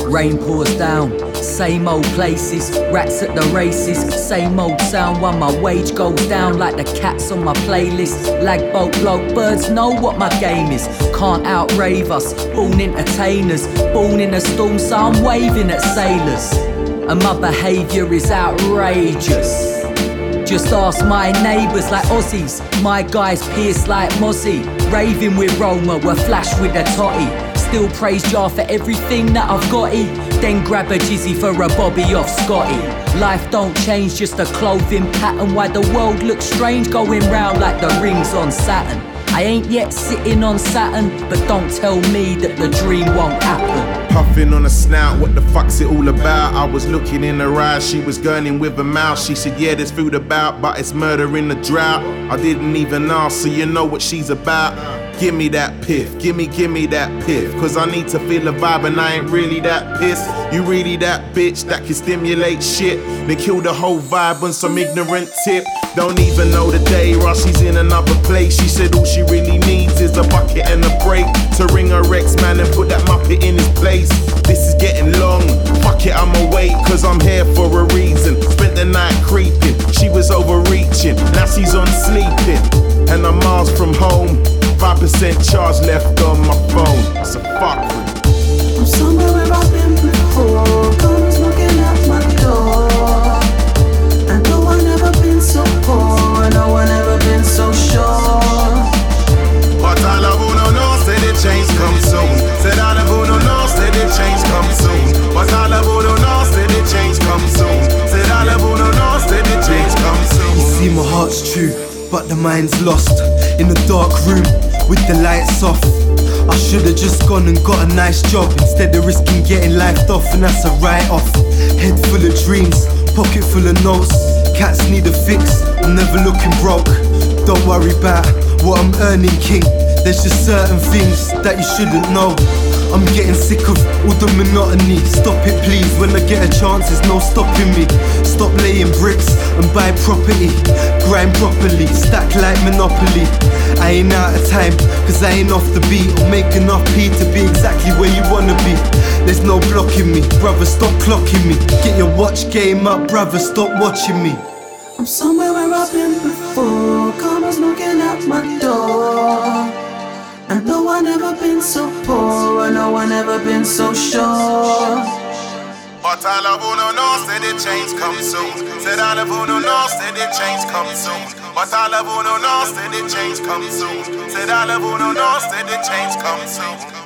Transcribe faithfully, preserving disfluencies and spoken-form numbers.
Rain pours down, same old places, rats at the races, same old sound while my wage goes down like the cats on my playlist. Lag boat bloke, birds know what my game is. Can't outrave us, born entertainers, born in a storm, so I'm waving at sailors. And my behaviour is outrageous. Just ask my neighbours like Aussies, my guys pierce like Mozzie. Raving with Roma, we're flash with a totty. Still praise Jar for everything that I've got-y. Then grab a jizzy for a bobby off Scotty. Life don't change, just a clothing pattern. Why the world looks strange going round like the rings on Saturn. I ain't yet sitting on Saturn, but don't tell me that the dream won't happen. Puffing on a snout, what the fuck's it all about? I was looking in her eyes, she was gurning with her mouth. She said, yeah, there's food about, but it's murder in the drought. I didn't even ask, so you know what she's about. Give me that piff, gimme, gimme that piff. Cause I need to feel the vibe and I ain't really that pissed. You really that bitch that can stimulate shit, then kill the whole vibe on some ignorant tip. Don't even know the day, or she's in another place. She said all she really needs is a bucket and a break to ring her ex-man and put that muppet in his place. This is getting long, fuck it, I'm awake, cause I'm here for a reason. Spent the night creeping, she was overreaching, now she's on sleeping. And I'm miles from home, five percent charge left on my phone, so fuck it. I'm somewhere where I've been before, comes knocking at my door. And no one ever been so poor, and no one ever been so sure. But all of who don't know, say the change come soon. Said all of who don't know, say the change come soon. But all of who don't know, say the change come soon. Said all of who don't know, say the change come soon. You see my heart's true, but the mind's lost in the dark room with the lights off. I should've just gone and got a nice job instead of risking getting lifed off, and that's a write-off. Head full of dreams, pocket full of notes. Cats need a fix, I'm never looking broke. Don't worry about what I'm earning, king. There's just certain things that you shouldn't know. I'm getting sick of all the monotony. Stop it please, when I get a chance there's no stopping me. Stop laying bricks and buy property. Grind properly, stack like Monopoly. I ain't out of time, cause I ain't off the beat. Or make enough P to be exactly where you wanna be. There's no blocking me, brother, stop clocking me. Get your watch game up, brother, stop watching me. I'm somewhere where I've been before, karma's knocking at my door. And no one ever been so poor, and no one ever been so sure. But all of who don't know, say the change come soon. Said all of who don't know, say the change come soon. But all of who don't know, say the change come soon. Said all of who don't know, say the change come soon.